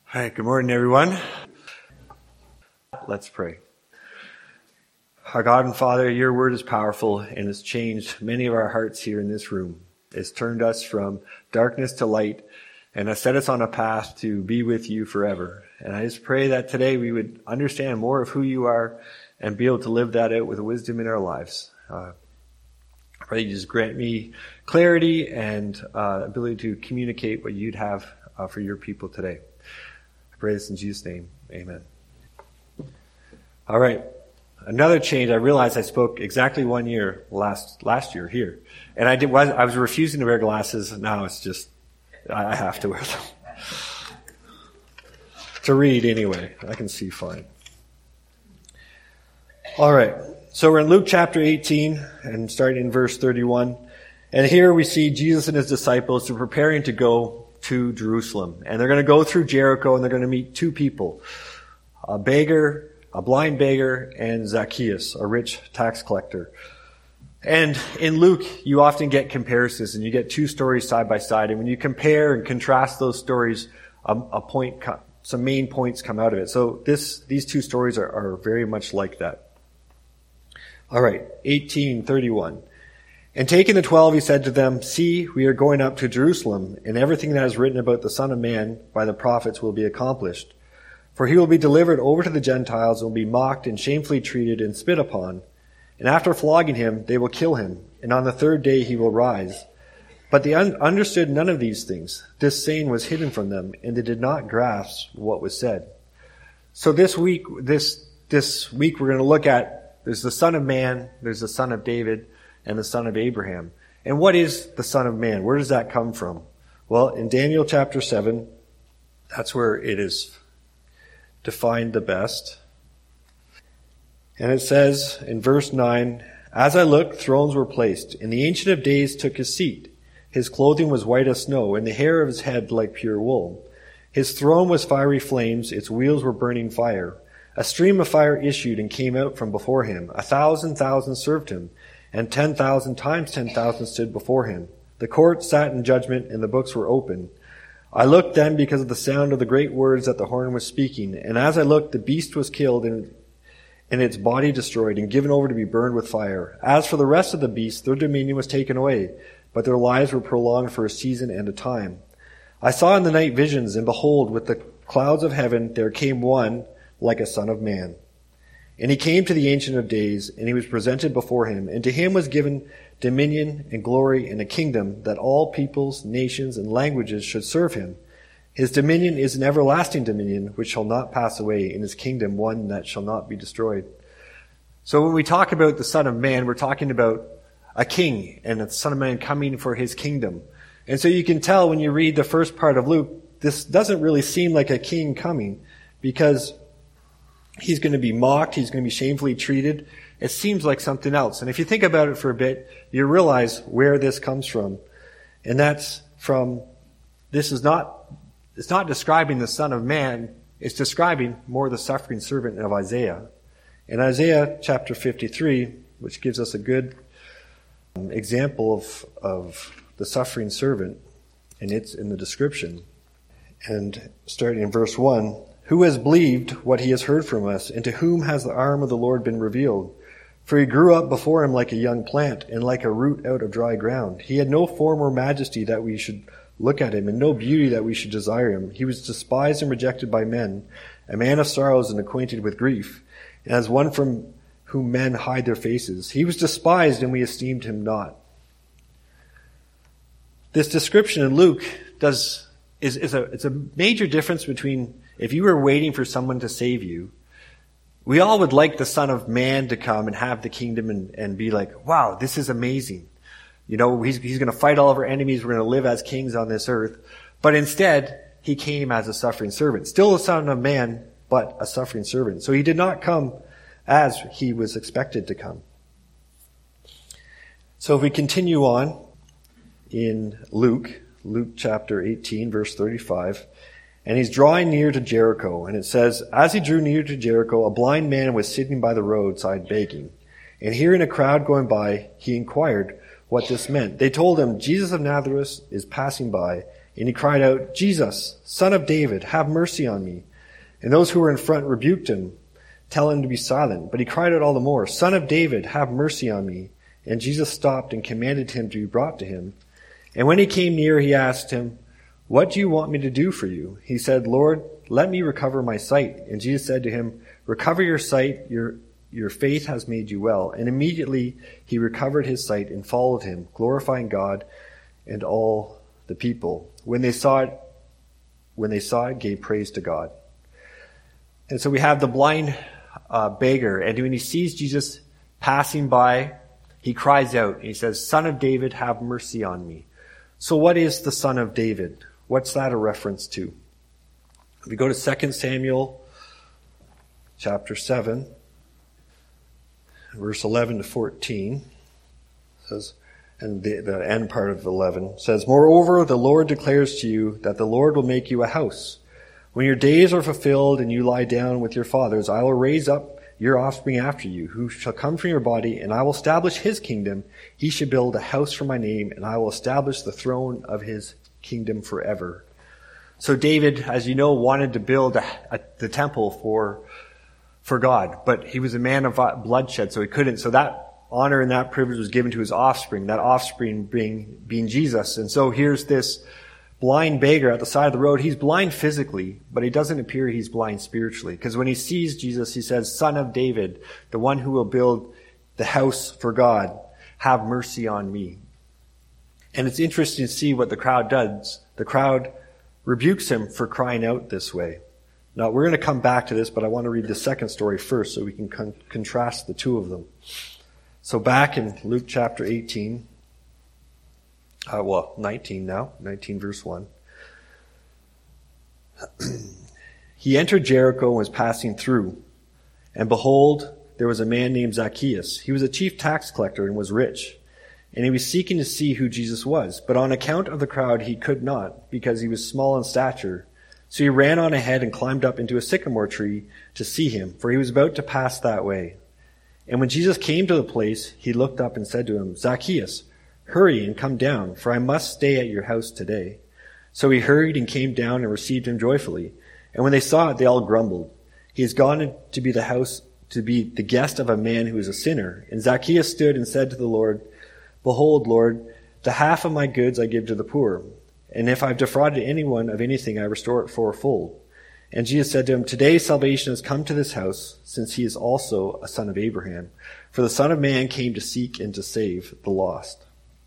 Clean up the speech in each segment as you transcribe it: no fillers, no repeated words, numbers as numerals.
Hi, good morning, everyone. Let's pray. Our God and Father, your word is powerful and has changed many of our hearts here in this room. It's turned us from darkness to light and has set us on a path to be with you forever. And I just pray that today we would understand more of who you are and be able to live that out with wisdom in our lives. I pray you just grant me clarity and ability to communicate what you'd have for your people today. I pray this in Jesus' name. Amen. All right. Another change. I realized I spoke exactly 1 year last year here. And I was refusing to wear glasses. Now it's just, I have to wear them. To read anyway. I can see fine. All right. So we're in Luke chapter 18 and starting in verse 31. And here we see Jesus and his disciples are preparing to go to Jerusalem. And they're going to go through Jericho and they're going to meet two people. A beggar, a blind beggar, and Zacchaeus, a rich tax collector. And in Luke, you often get comparisons and you get two stories side by side. And when you compare and contrast those stories, some main points come out of it. So these two stories are very much like that. All right, 18:31. And taking the 12, he said to them, "See, we are going up to Jerusalem, and everything that is written about the Son of Man by the prophets will be accomplished. For he will be delivered over to the Gentiles and will be mocked and shamefully treated and spit upon. And after flogging him, they will kill him, and on the third day he will rise." But they understood none of these things. This saying was hidden from them, and they did not grasp what was said. So this week we're going to look at, there's the Son of Man, there's the Son of David, and the Son of Abraham. And what is the Son of Man? Where does that come from? Well, in Daniel chapter 7, that's where it is defined the best. And it says in verse 9, "As I looked, thrones were placed, and the Ancient of Days took his seat. His clothing was white as snow, and the hair of his head like pure wool. His throne was fiery flames, its wheels were burning fire. A stream of fire issued and came out from before him. 1,000,000 served him, and 10,000 times 10,000 stood before him. The court sat in judgment, and the books were open. I looked then because of the sound of the great words that the horn was speaking. And as I looked, the beast was killed and its body destroyed and given over to be burned with fire. As for the rest of the beasts, their dominion was taken away, but their lives were prolonged for a season and a time. I saw in the night visions, and behold, with the clouds of heaven there came one like a son of man. And he came to the Ancient of Days, and he was presented before him. And to him was given dominion and glory and a kingdom, that all peoples, nations, and languages should serve him. His dominion is an everlasting dominion, which shall not pass away, and his kingdom one that shall not be destroyed." So when we talk about the Son of Man, we're talking about a king, and the Son of Man coming for his kingdom. And so you can tell when you read the first part of Luke, this doesn't really seem like a king coming, because he's going to be mocked. He's going to be shamefully treated. It seems like something else. And if you think about it for a bit, you realize where this comes from. And that's from, it's not describing the Son of Man. It's describing more the suffering servant of Isaiah. In Isaiah chapter 53, which gives us a good example of the suffering servant, and it's in the description. And starting in verse 1, "Who has believed what he has heard from us, and to whom has the arm of the Lord been revealed? For he grew up before him like a young plant, and like a root out of dry ground. He had no form or majesty that we should look at him, and no beauty that we should desire him. He was despised and rejected by men, a man of sorrows and acquainted with grief, and as one from whom men hide their faces. He was despised, and we esteemed him not." This description in Luke is a major difference between if you were waiting for someone to save you. We all would like the Son of Man to come and have the kingdom and be like, wow, this is amazing. You know, he's going to fight all of our enemies. We're going to live as kings on this earth. But instead, he came as a suffering servant. Still a Son of Man, but a suffering servant. So he did not come as he was expected to come. So if we continue on in Luke chapter 18, verse 35, "And he's drawing near to Jericho. And it says, as he drew near to Jericho, a blind man was sitting by the roadside begging. And hearing a crowd going by, he inquired what this meant. They told him, Jesus of Nazareth is passing by. And he cried out, Jesus, Son of David, have mercy on me. And those who were in front rebuked him, telling him to be silent. But he cried out all the more, Son of David, have mercy on me. And Jesus stopped and commanded him to be brought to him. And when he came near, he asked him, What do you want me to do for you? He said, Lord, let me recover my sight. And Jesus said to him, Recover your sight, your faith has made you well. And immediately he recovered his sight and followed him, glorifying God and all the people. When they saw it, gave praise to God. And so we have the blind beggar, and when he sees Jesus passing by, he cries out, and he says, Son of David, have mercy on me. So what is the Son of David? What's that a reference to? If we go to 2 Samuel chapter 7, verse 11 to 14, it says, and the end part of 11 says, Moreover, the Lord declares to you that the Lord will make you a house. When your days are fulfilled and you lie down with your fathers, I will raise up your offspring after you, who shall come from your body, and I will establish his kingdom. He shall build a house for my name, and I will establish the throne of his kingdom forever. So David, as you know, wanted to build the temple for God, but he was a man of bloodshed, so he couldn't. So that honor and that privilege was given to his offspring, that offspring being Jesus. And so here's this blind beggar at the side of the road. He's blind physically, but it doesn't appear he's blind spiritually. Because when he sees Jesus, he says, Son of David, the one who will build the house for God, have mercy on me. And it's interesting to see what the crowd does. The crowd rebukes him for crying out this way. Now, we're going to come back to this, but I want to read the second story first so we can contrast the two of them. So back in Luke chapter 18, 19 verse 1. He entered Jericho and was passing through. And behold, there was a man named Zacchaeus. He was a chief tax collector and was rich. And he was seeking to see who Jesus was. But on account of the crowd he could not, because he was small in stature. So he ran on ahead and climbed up into a sycamore tree to see him, for he was about to pass that way. And when Jesus came to the place, he looked up and said to him, Zacchaeus, hurry and come down, for I must stay at your house today. So he hurried and came down and received him joyfully. And when they saw it, they all grumbled. He has gone to be the guest of a man who is a sinner. And Zacchaeus stood and said to the Lord, Behold, Lord, the half of my goods I give to the poor. And if I've defrauded anyone of anything, I restore it fourfold. And Jesus said to him, Today salvation has come to this house, since he is also a son of Abraham. For the Son of Man came to seek and to save the lost.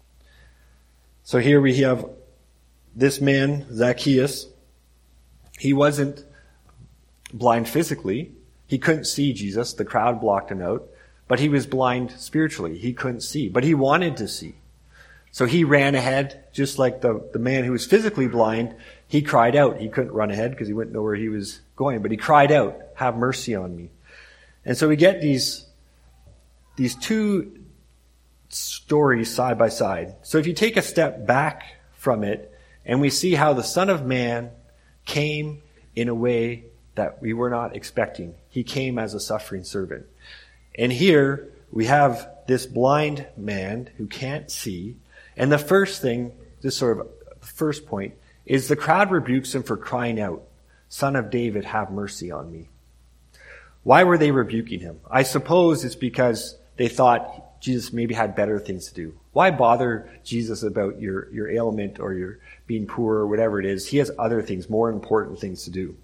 So here we have this man, Zacchaeus. He wasn't blind physically. He couldn't see Jesus. The crowd blocked him out. But he was blind spiritually. He couldn't see. But he wanted to see. So he ran ahead, just like the man who was physically blind. He cried out. He couldn't run ahead because he wouldn't know where he was going. But he cried out, have mercy on me. And so we get these two stories side by side. So if you take a step back from it, and we see how the Son of Man came in a way that we were not expecting. He came as a suffering servant. And here we have this blind man who can't see. And the first thing, this sort of first point, is the crowd rebukes him for crying out, Son of David, have mercy on me. Why were they rebuking him? I suppose it's because they thought Jesus maybe had better things to do. Why bother Jesus about your ailment or your being poor or whatever it is? He has other things, more important things to do.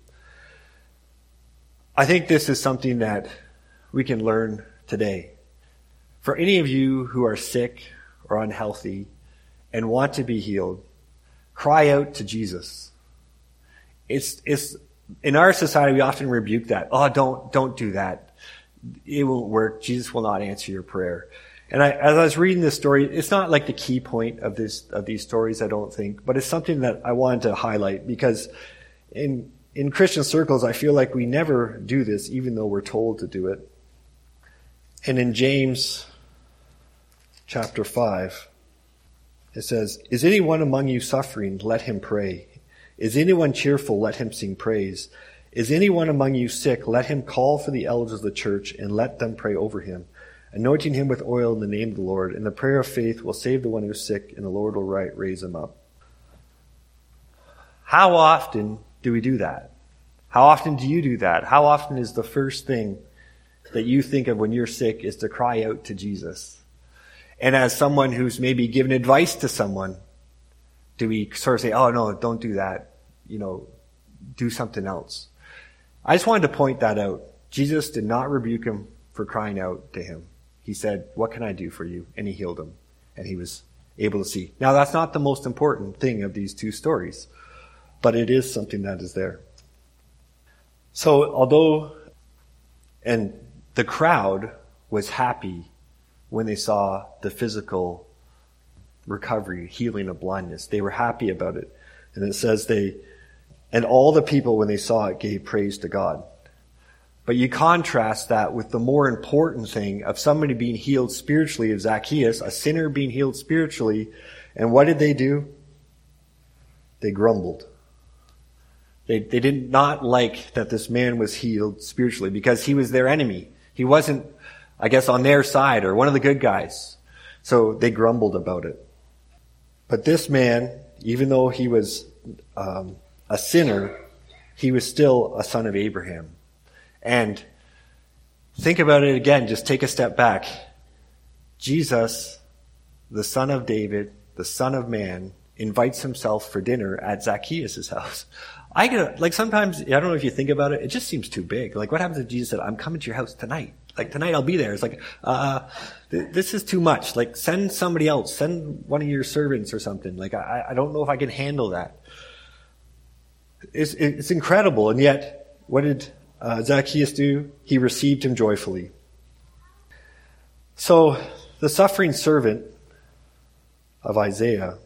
I think this is something that we can learn today. For any of you who are sick or unhealthy and want to be healed, cry out to Jesus. It's in our society, we often rebuke that. Oh, don't do that. It won't work. Jesus will not answer your prayer. And as I was reading this story, it's not like the key point of these stories, I don't think, but it's something that I wanted to highlight because in Christian circles, I feel like we never do this, even though we're told to do it. And in James chapter 5, it says, Is anyone among you suffering? Let him pray. Is anyone cheerful? Let him sing praise. Is anyone among you sick? Let him call for the elders of the church and let them pray over him, anointing him with oil in the name of the Lord. And the prayer of faith will save the one who is sick, and the Lord will raise him up. How often do we do that? How often do you do that? How often is the first thing that you think of when you're sick is to cry out to Jesus? And as someone who's maybe given advice to someone, do we sort of say, oh no, don't do that, do something else? I just wanted to point that out. Jesus did not rebuke him for crying out to him. He said, what can I do for you? And he healed him. And he was able to see. Now that's not the most important thing of these two stories, but it is something that is there. So and the crowd was happy when they saw the physical recovery, healing of blindness. They were happy about it. And it says and all the people when they saw it gave praise to God. But you contrast that with the more important thing of somebody being healed spiritually, of Zacchaeus, a sinner being healed spiritually. And what did they do? They grumbled. They did not like that this man was healed spiritually because he was their enemy. He wasn't, I guess, on their side or one of the good guys. So they grumbled about it. But this man, even though he was a sinner, he was still a son of Abraham. And think about it again, just take a step back. Jesus, the son of David, the son of man, invites himself for dinner at Zacchaeus' house. Sometimes, I don't know if you think about it, it just seems too big. Like, what happens if Jesus said, I'm coming to your house tonight? Like, tonight I'll be there. It's like, this is too much. Like, send somebody else. Send one of your servants or something. Like, I don't know if I can handle that. It's incredible. And yet, what did Zacchaeus do? He received him joyfully. So, the suffering servant of Isaiah,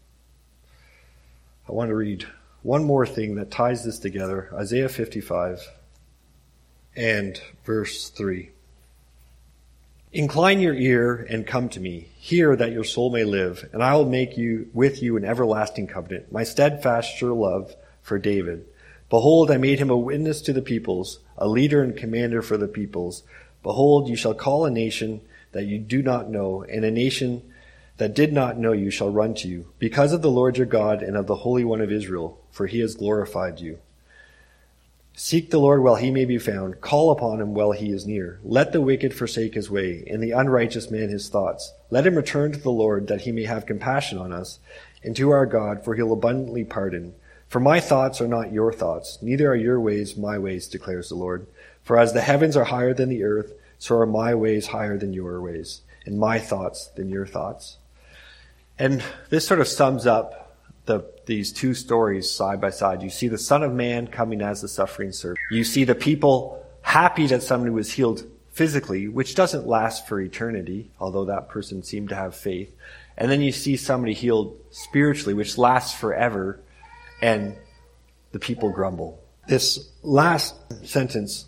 I want to read one more thing that ties this together. Isaiah 55 and verse 3. Incline your ear and come to me. Hear that your soul may live, and I will make with you an everlasting covenant, my steadfast sure love for David. Behold, I made him a witness to the peoples, a leader and commander for the peoples. Behold, you shall call a nation that you do not know, and a nation that did not know you shall run to you, because of the Lord your God and of the Holy One of Israel, for he has glorified you. Seek the Lord while he may be found. Call upon him while he is near. Let the wicked forsake his way, and the unrighteous man his thoughts. Let him return to the Lord, that he may have compassion on us, and to our God, for he'll abundantly pardon. For my thoughts are not your thoughts, neither are your ways my ways, declares the Lord. For as the heavens are higher than the earth, so are my ways higher than your ways, and my thoughts than your thoughts. And this sort of sums up these two stories side by side. You see the Son of Man coming as the suffering servant. You see the people happy that somebody was healed physically, which doesn't last for eternity, although that person seemed to have faith. And then you see somebody healed spiritually, which lasts forever, and the people grumble. This last sentence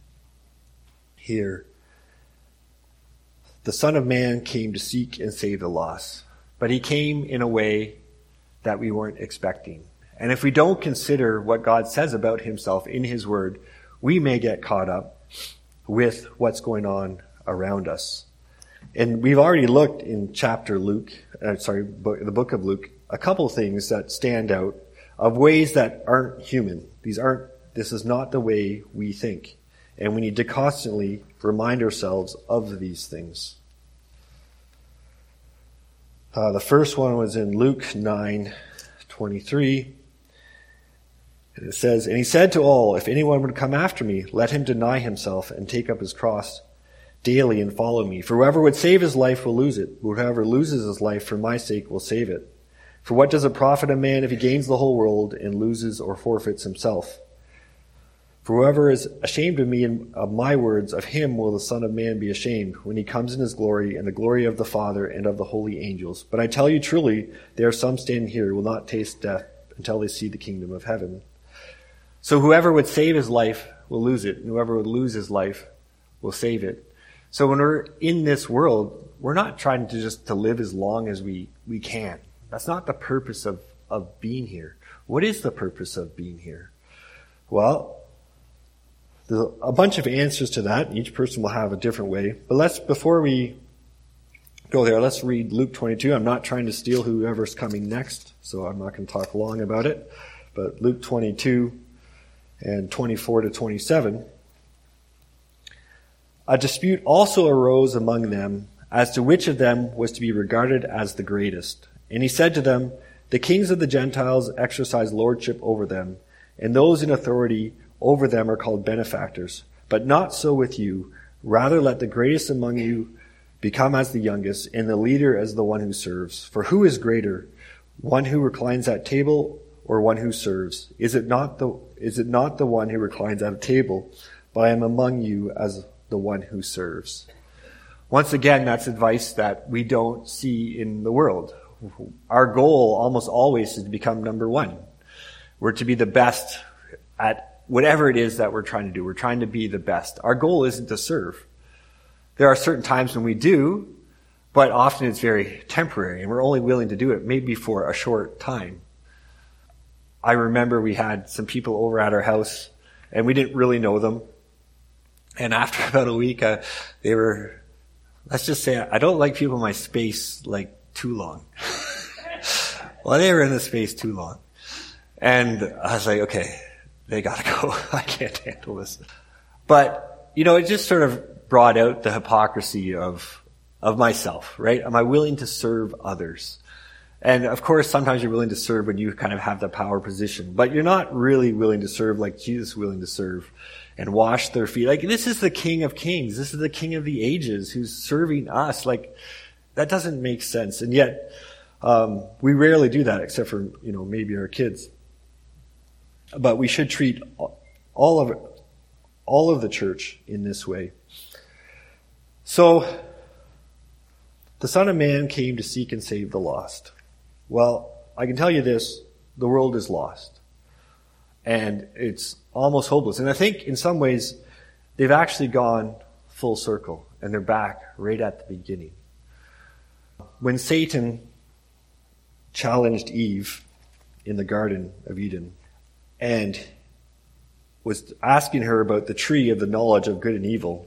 here, the Son of Man came to seek and save the lost. But he came in a way that we weren't expecting. And if we don't consider what God says about himself in his word, we may get caught up with what's going on around us. And we've already looked in the book of Luke, a couple things that stand out of ways that aren't human. This is not the way we think. And we need to constantly remind ourselves of these things. The first one was in Luke 9:23. And it says, and he said to all, if anyone would come after me, let him deny himself and take up his cross daily and follow me. For whoever would save his life will lose it. But whoever loses his life for my sake will save it. For what does it profit a man if he gains the whole world and loses or forfeits himself? For whoever is ashamed of me and of my words, of him will the Son of Man be ashamed when he comes in his glory and the glory of the Father and of the holy angels. But I tell you truly, there are some standing here who will not taste death until they see the kingdom of heaven. So whoever would save his life will lose it, and whoever would lose his life will save it. So when we're in this world, we're not trying to live as long as we can. That's not the purpose of being here. What is the purpose of being here? Well, there's a bunch of answers to that. Each person will have a different way. But before we go there, let's read Luke 22. I'm not trying to steal whoever's coming next, so I'm not going to talk long about it. but Luke 22 and 24 to 27. A dispute also arose among them as to which of them was to be regarded as the greatest. And he said to them, the kings of the Gentiles exercise lordship over them, and those in authority over them are called benefactors. But not so with you. Rather let the greatest among you become as the youngest, and the leader as the one who serves. For who is greater, one who reclines at table or one who serves? Is it not the one who reclines at a table? But I am among you as the one who serves. Once again, that's advice that we don't see in the world. Our goal almost always is to become number one. We're to be the best at whatever it is that we're trying to do. We're trying to be the best. Our goal isn't to serve. There are certain times when we do, but often it's very temporary, and we're only willing to do it maybe for a short time. I remember we had some people over at our house, and we didn't really know them. And after about a week, they were, let's just say, I don't like people in my space like too long. Well, they were in the space too long. And I was like, okay, they gotta go. I can't handle this. But, it just sort of brought out the hypocrisy of myself, right? Am I willing to serve others? And of course, sometimes you're willing to serve when you kind of have the power position, but you're not really willing to serve like Jesus is willing to serve and wash their feet. Like, this is the King of Kings. This is the King of the ages who's serving us. Like, that doesn't make sense. And yet, we rarely do that except for, maybe our kids. But we should treat all of the church in this way. So, the Son of Man came to seek and save the lost. Well, I can tell you this, the world is lost. And it's almost hopeless. And I think in some ways, they've actually gone full circle, and they're back right at the beginning. When Satan challenged Eve in the Garden of Eden and was asking her about the tree of the knowledge of good and evil,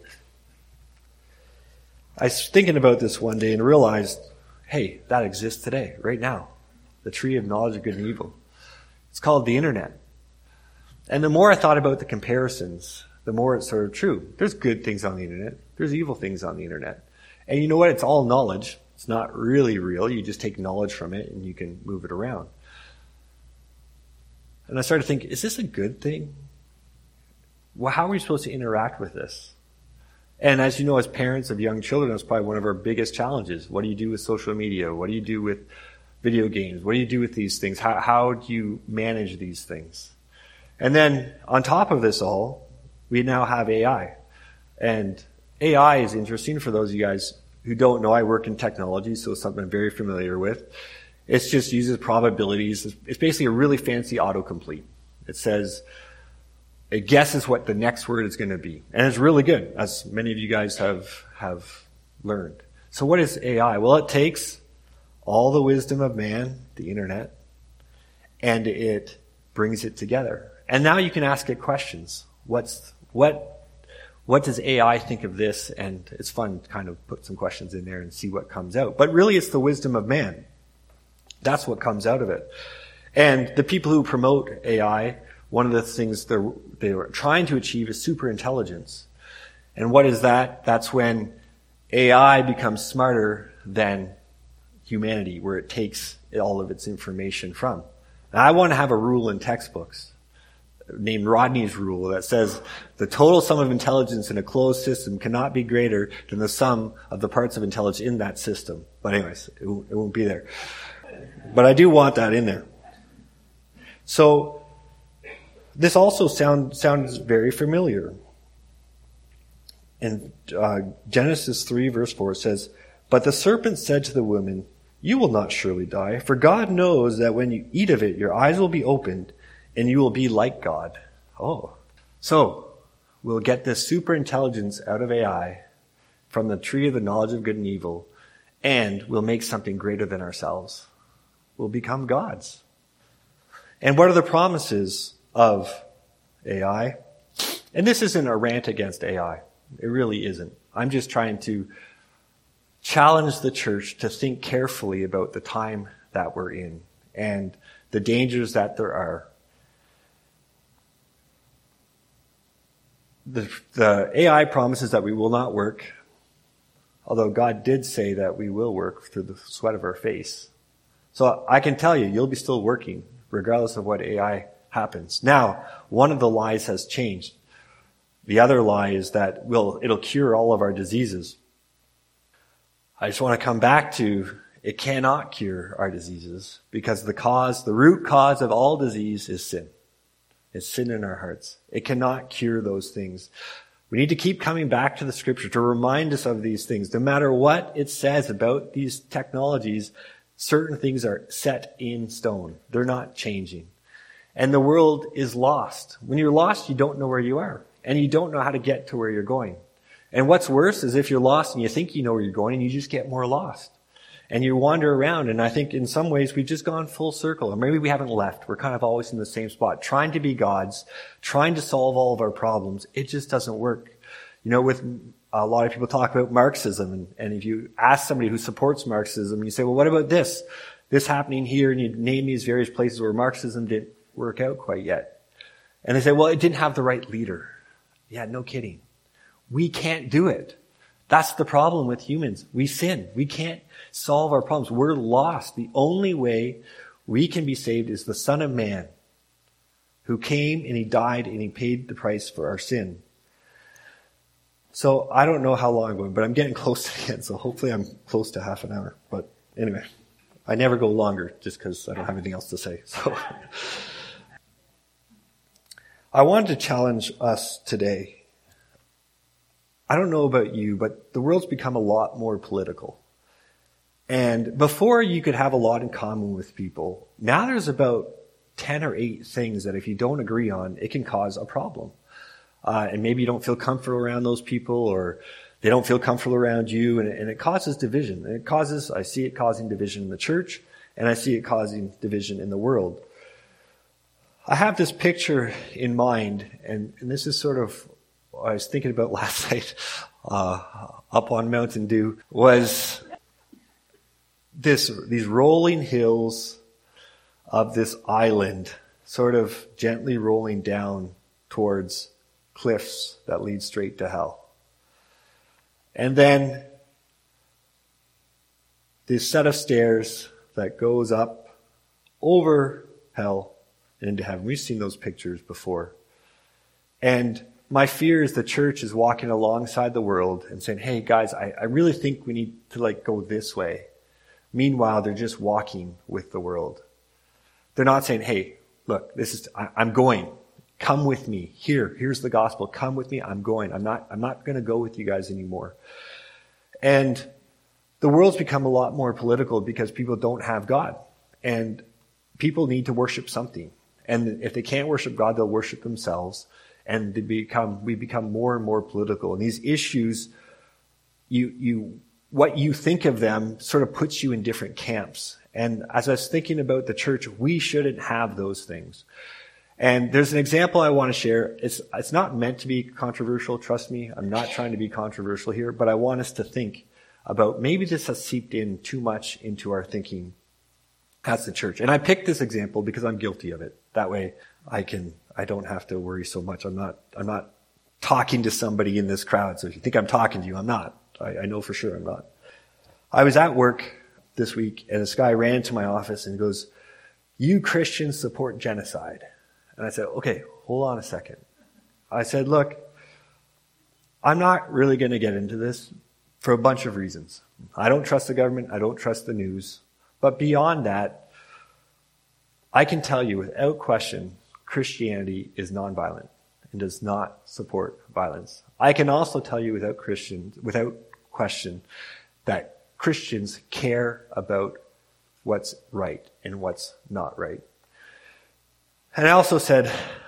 I was thinking about this one day and realized, hey, that exists today, right now. The tree of knowledge of good and evil. It's called the internet. And the more I thought about the comparisons, the more it's sort of true. There's good things on the internet. There's evil things on the internet. And you know what? It's all knowledge. It's not really real. You just take knowledge from it and you can move it around. And I started to think, is this a good thing? Well, how are we supposed to interact with this? And as you know, as parents of young children, that's probably one of our biggest challenges. What do you do with social media? What do you do with video games? What do you do with these things? How do you manage these things? And then on top of this all, we now have AI. And AI is interesting for those of you guys who don't know. I work in technology, so it's something I'm very familiar with. It just uses probabilities. It's basically a really fancy autocomplete. It says, it guesses what the next word is going to be. And it's really good, as many of you guys have learned. So what is AI? Well, it takes all the wisdom of man, the internet, and it brings it together. And now you can ask it questions. What does AI think of this? And it's fun to kind of put some questions in there and see what comes out. But really, it's the wisdom of man. That's what comes out of it. And the people who promote AI, one of the things they were trying to achieve is superintelligence. And what is that? That's when AI becomes smarter than humanity, where it takes all of its information from. Now, I want to have a rule in textbooks named Rodney's rule that says the total sum of intelligence in a closed system cannot be greater than the sum of the parts of intelligence in that system. But anyways, it won't be there. But I do want that in there. So this also sounds very familiar. In Genesis 3 verse 4 it says, "But the serpent said to the woman, 'You will not surely die, for God knows that when you eat of it, your eyes will be opened, and you will be like God.'" Oh. So, we'll get this super intelligence out of AI from the tree of the knowledge of good and evil, and we'll make something greater than ourselves. We'll become gods. And what are the promises of AI? And this isn't a rant against AI. It really isn't. I'm just trying to challenge the church to think carefully about the time that we're in and the dangers that there are. the AI promises that we will not work, although God did say that we will work through the sweat of our face. So I can tell you, you'll be still working, regardless of what AI happens. Now, one of the lies has changed. The other lie is that it'll cure all of our diseases. I just want to come back to, it cannot cure our diseases, because the root cause of all disease is sin. It's sin in our hearts. It cannot cure those things. We need to keep coming back to the scripture to remind us of these things. No matter what it says about these technologies, certain things are set in stone. They're not changing. And the world is lost. When you're lost, you don't know where you are. And you don't know how to get to where you're going. And what's worse is if you're lost and you think you know where you're going and you just get more lost. And you wander around, and I think in some ways we've just gone full circle. Or maybe we haven't left. We're kind of always in the same spot, trying to be gods, trying to solve all of our problems. It just doesn't work. You know, with a lot of people talk about Marxism, and if you ask somebody who supports Marxism, you say, well, what about this? This happening here, and you name these various places where Marxism didn't work out quite yet. And they say, well, it didn't have the right leader. Yeah, no kidding. We can't do it. That's the problem with humans. We sin. We can't solve our problems. We're lost. The only way we can be saved is the Son of Man, who came and he died and he paid the price for our sin. So I don't know how long I'm going, but I'm getting close to the end, so hopefully I'm close to half an hour. But anyway, I never go longer just because I don't have anything else to say. So I wanted to challenge us today. I don't know about you, but the world's become a lot more political. And before you could have a lot in common with people, now there's about 10 or 8 things that if you don't agree on, it can cause a problem. And maybe you don't feel comfortable around those people, or they don't feel comfortable around you, and it causes division. And I see it causing division in the church, and I see it causing division in the world. I have this picture in mind, and this is sort of what I was thinking about last night up on Mountain Dew, was these rolling hills of this island sort of gently rolling down towards cliffs that lead straight to hell. And then this set of stairs that goes up over hell and into heaven. We've seen those pictures before. And my fear is the church is walking alongside the world and saying, hey guys, I really think we need to go this way. Meanwhile, they're just walking with the world. They're not saying, hey, look, I'm going. Come with me. Here's the gospel. Come with me. I'm going. I'm not going to go with you guys anymore. And the world's become a lot more political because people don't have God. And people need to worship something. And if they can't worship God, they'll worship themselves. And we become more and more political. And these issues, what you think of them sort of puts you in different camps. And as I was thinking about the church, we shouldn't have those things. And there's an example I want to share. It's not meant to be controversial, trust me. I'm not trying to be controversial here, but I want us to think about maybe this has seeped in too much into our thinking as the church. And I picked this example because I'm guilty of it. That way I don't have to worry so much. I'm not talking to somebody in this crowd. So if you think I'm talking to you, I'm not. I know for sure I'm not. I was at work this week and this guy ran to my office and goes, "You Christians support genocide." And I said, okay, hold on a second. I said, look, I'm not really going to get into this for a bunch of reasons. I don't trust the government. I don't trust the news. But beyond that, I can tell you without question, Christianity is nonviolent and does not support violence. I can also tell you without question that Christians care about what's right and what's not right. And I also said,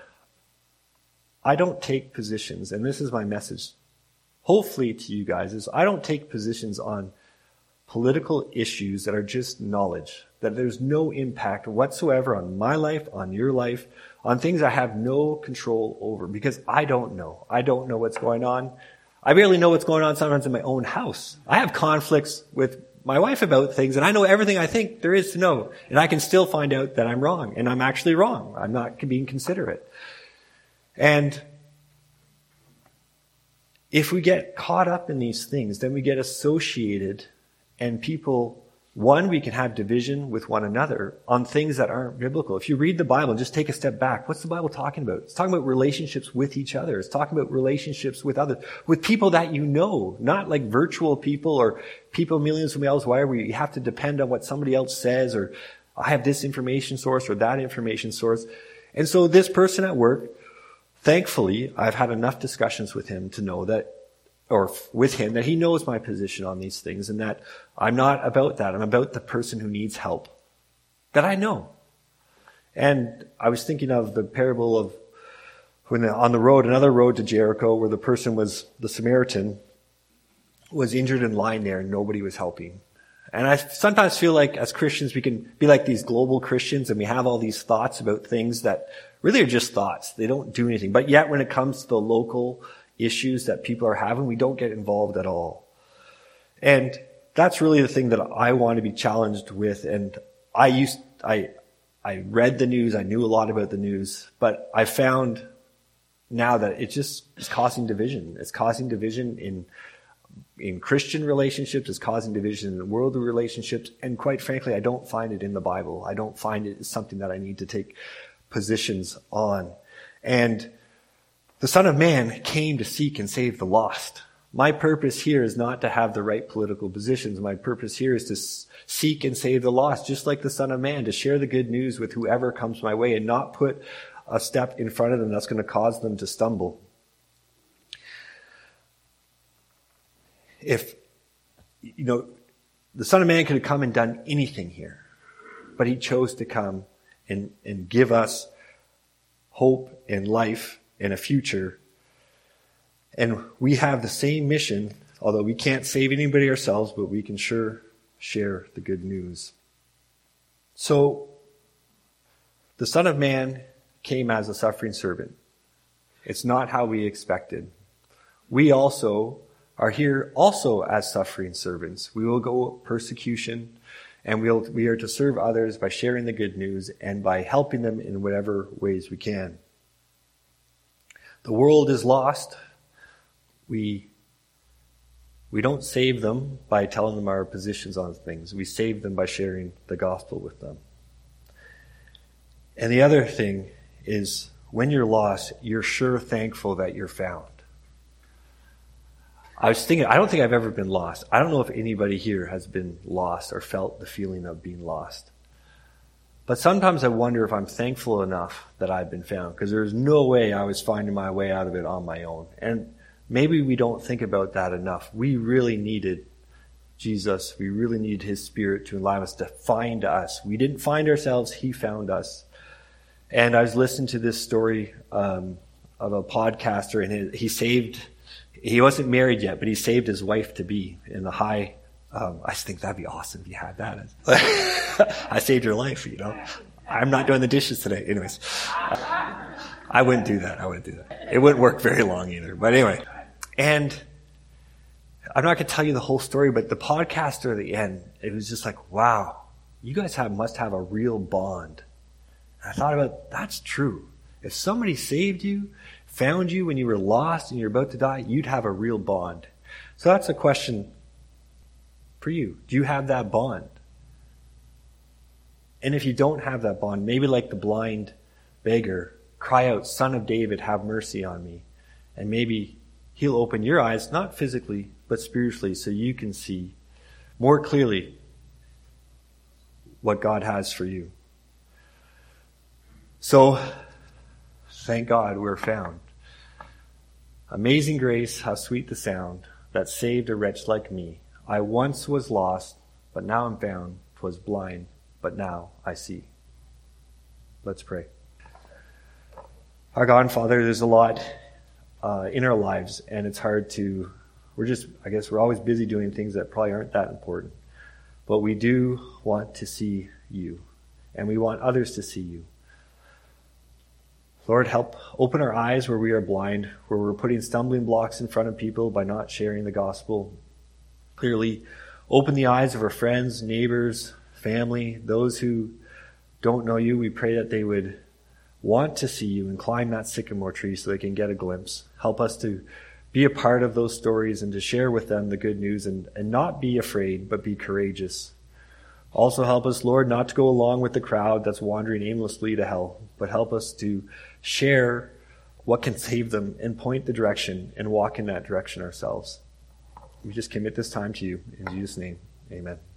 I don't take positions, and this is my message, hopefully to you guys, is I don't take positions on political issues that are just knowledge, that there's no impact whatsoever on my life, on your life, on things I have no control over, because I don't know. I don't know what's going on. I barely know what's going on sometimes in my own house. I have conflicts with my wife about things, and I know everything I think there is to know, and I can still find out that I'm wrong, and I'm actually wrong. I'm not being considerate. And if we get caught up in these things, then we get associated, and people, one, we can have division with one another on things that aren't biblical. If you read the Bible, just take a step back. What's the Bible talking about? It's talking about relationships with each other. It's talking about relationships with others, with people that you know, not like virtual people or people millions of miles away where you have to depend on what somebody else says, or I have this information source or that information source. And so this person at work, thankfully, I've had enough discussions with him to know that, or with him, that he knows my position on these things, and that I'm not about that. I'm about the person who needs help, that I know. And I was thinking of the parable of when on the road, another road to Jericho, where the person was, the Samaritan, was injured and lying there and nobody was helping. And I sometimes feel like as Christians, we can be like these global Christians, and we have all these thoughts about things that really are just thoughts. They don't do anything. But yet when it comes to the local issues that people are having, we don't get involved at all. And that's really the thing that I want to be challenged with. And I read the news, I knew a lot about the news, but I found now that it just is causing division. It's causing division in Christian relationships, it's causing division in worldly relationships, and quite frankly, I don't find it in the Bible. I don't find it as something that I need to take positions on. And the Son of Man came to seek and save the lost. My purpose here is not to have the right political positions. My purpose here is to seek and save the lost, just like the Son of Man, to share the good news with whoever comes my way and not put a step in front of them that's going to cause them to stumble. If, the Son of Man could have come and done anything here, but he chose to come and give us hope and life and a future. And we have the same mission, although we can't save anybody ourselves, but we can sure share the good news. So, the Son of Man came as a suffering servant. It's not how we expected. We also are here also as suffering servants. We will go persecution, and we are to serve others by sharing the good news and by helping them in whatever ways we can. The world is lost. We don't save them by telling them our positions on things. We save them by sharing the gospel with them. And the other thing is, when you're lost, you're sure thankful that you're found. I was thinking, I don't think I've ever been lost. I don't know if anybody here has been lost or felt the feeling of being lost. But sometimes I wonder if I'm thankful enough that I've been found, because there's no way I was finding my way out of it on my own. And maybe we don't think about that enough. We really needed Jesus. We really needed his Spirit to allow us to find us. We didn't find ourselves. He found us. And I was listening to this story of a podcaster, and he wasn't married yet, but he saved his wife-to-be in the high. I just think that'd be awesome if you had that. I saved your life, I'm not doing the dishes today. Anyways, I wouldn't do that. It wouldn't work very long either. But anyway, and I'm not going to tell you the whole story, but the podcaster at the end, it was just like, wow, you guys must have a real bond. And I thought about, that's true. If somebody saved you, found you when you were lost and you're about to die, you'd have a real bond. So that's a question for you. Do you have that bond? And if you don't have that bond, maybe like the blind beggar, cry out, Son of David, have mercy on me. And maybe he'll open your eyes, not physically, but spiritually, so you can see more clearly what God has for you. So, thank God we're found. Amazing grace, how sweet the sound that saved a wretch like me. I once was lost, but now I'm found. 'Twas blind, but now I see. Let's pray. Our God and Father, there's a lot in our lives, and it's hard to, we're always busy doing things that probably aren't that important. But we do want to see you, and we want others to see you. Lord, help open our eyes where we are blind, where we're putting stumbling blocks in front of people by not sharing the gospel clearly. Open the eyes of our friends, neighbors, family, those who don't know you. We pray that they would want to see you and climb that sycamore tree so they can get a glimpse. Help us to be a part of those stories and to share with them the good news and not be afraid, but be courageous. Also help us, Lord, not to go along with the crowd that's wandering aimlessly to hell, but help us to share what can save them and point the direction and walk in that direction ourselves. We just commit this time to you. In Jesus' name, amen.